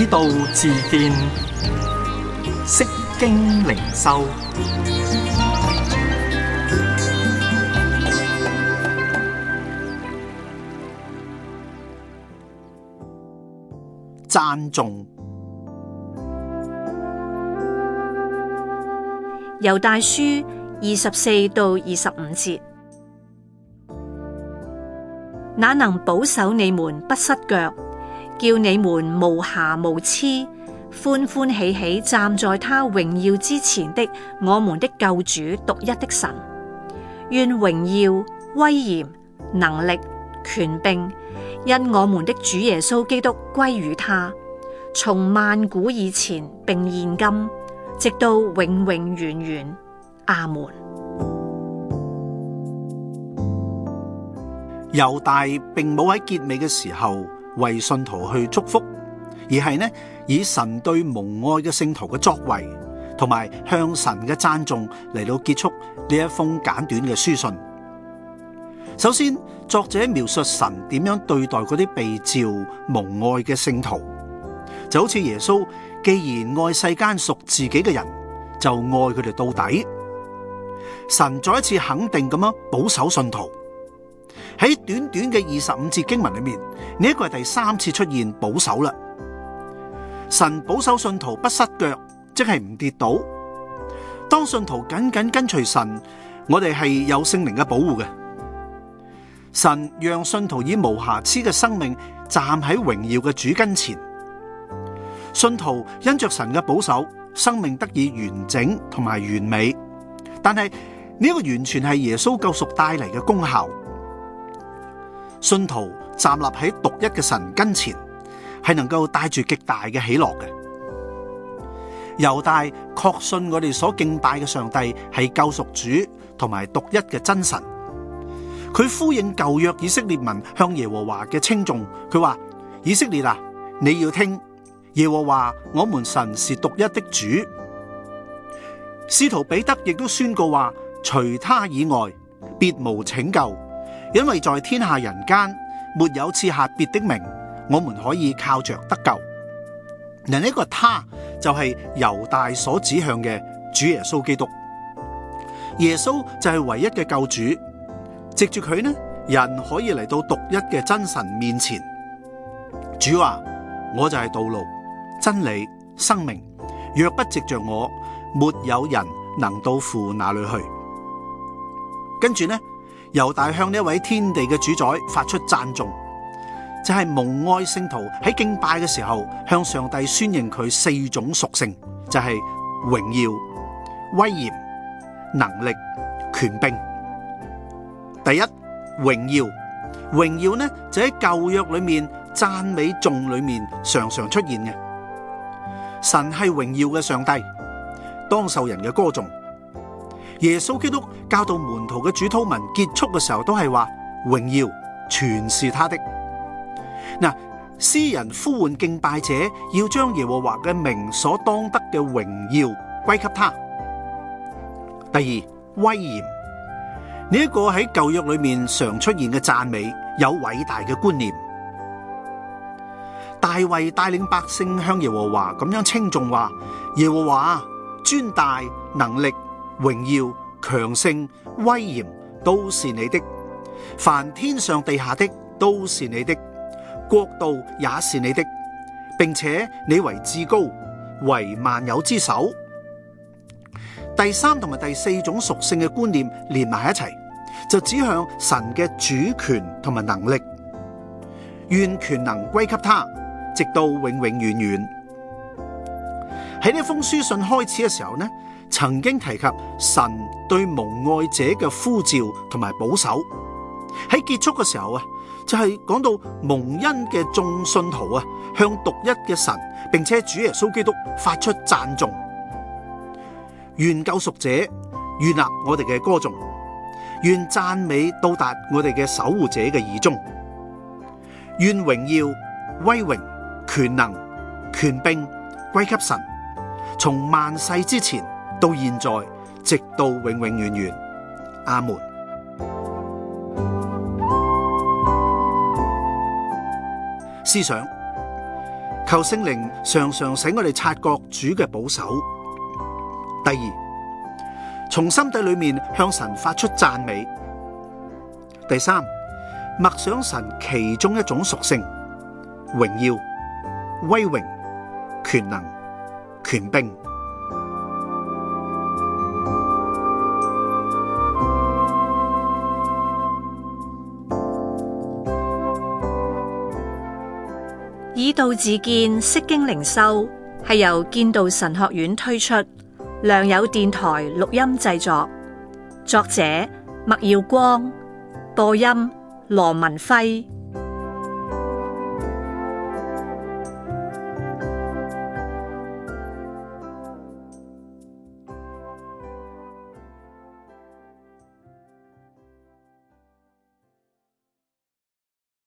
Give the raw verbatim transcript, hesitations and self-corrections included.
道自見，釋經靈修。讚頌。 猶大書二十四到二十五節，那能保守你們不失腳，叫你們無瑕無疵，歡歡喜喜站在他榮耀之前的我們的救主獨一的神，願榮耀、威嚴、能力、權柄，因我們的主耶穌基督歸於他，從萬古以前並現今，直到永永遠遠。阿門。 猶大並冇喺結尾嘅時候為信徒去祝福，而係呢以神對蒙愛嘅聖徒嘅作為，同埋向神嘅讚頌嚟到結束呢一封簡短嘅書信。首先，作者描述神點樣對待嗰啲被召蒙愛嘅聖徒，就好似耶穌既然愛世間屬自己嘅人，就愛佢哋到底。神再一次肯定咁樣保守信徒。喺短短嘅二十五節經文裏面，呢一個係第三次出現保守啦。神保守信徒不失腳，即係唔跌倒。當信徒緊緊跟隨神，我哋係有聖靈嘅保護嘅。神讓信徒以無瑕疵嘅生命站喺榮耀嘅主跟前。信徒因着神嘅保守，生命得以完整同埋完美。但係呢個完全係耶穌救贖帶嚟嘅功效。信徒站立喺獨一嘅神跟前，係能夠帶住極大嘅喜樂嘅。猶大確信我哋所敬拜嘅上帝係救贖主同埋獨一嘅真神。佢呼應舊約以色列民向耶和華嘅稱頌，佢話：以色列啊，你要聽，耶和華我們神是獨一的主。使徒彼得亦都宣告話：除他以外，別無拯救。因為在天下人間沒有賜下別的名，我們可以靠着得救。嗱，呢個他就係猶大所指向嘅主耶穌基督。耶穌就係唯一嘅救主，藉住佢呢，人可以嚟到獨一嘅真神面前。主話：我就係道路、真理、生命，若不藉着我，沒有人能到父那裏去。跟住呢，猶大向呢一位天地嘅主宰發出讚頌，就係蒙愛聖徒喺敬拜嘅時候向上帝宣認佢四種屬性，就係榮耀、威嚴、能力、權柄。第一，榮耀，榮耀呢就喺舊約裏面讚美頌裏面常常出現嘅。神係榮耀嘅上帝，當受人嘅歌頌。耶穌基督教導門徒嘅主禱文結束嘅時候都係話：榮耀全是他的。嗱，詩人呼喚敬拜者要將耶和華嘅名所當得嘅榮耀歸給他。第二，威嚴，呢一個喺舊約裏面常出現嘅讚美，有偉大嘅觀念。大衛帶領百姓向耶和華咁樣稱頌話：耶和華尊大能力、榮耀、強盛、威嚴都是你的，凡天上地下的都是你的，國度也是你的，並且你為至高，為萬有之首。第三同埋第四種屬性嘅觀念連埋一齊，就指向神嘅主權同埋能力，願權能歸給他，直到永永遠遠。喺呢封書信開始嘅時候呢，曾經提及神對蒙愛者嘅呼召同埋保守。喺結束嘅時候啊，就係、是、講到蒙恩嘅眾信徒啊，向獨一嘅神並且主耶穌基督發出讚頌。願救贖者悅納我哋嘅歌頌，願讚美到達我哋嘅守護者嘅耳中。願榮耀、威榮、權能、權柄歸給神，從萬世之前到現在，直到永永遠遠。阿門。思想， 求聖靈常常使我哋察覺主嘅保守。第二，從心底裏面向神發出讚美。第三，默想神其中一種屬性：榮耀、威榮、權能、權柄。 以道自見，釋經靈修係由建道神學院推出，良友電台錄音製作，作者麥耀光，播音羅文輝。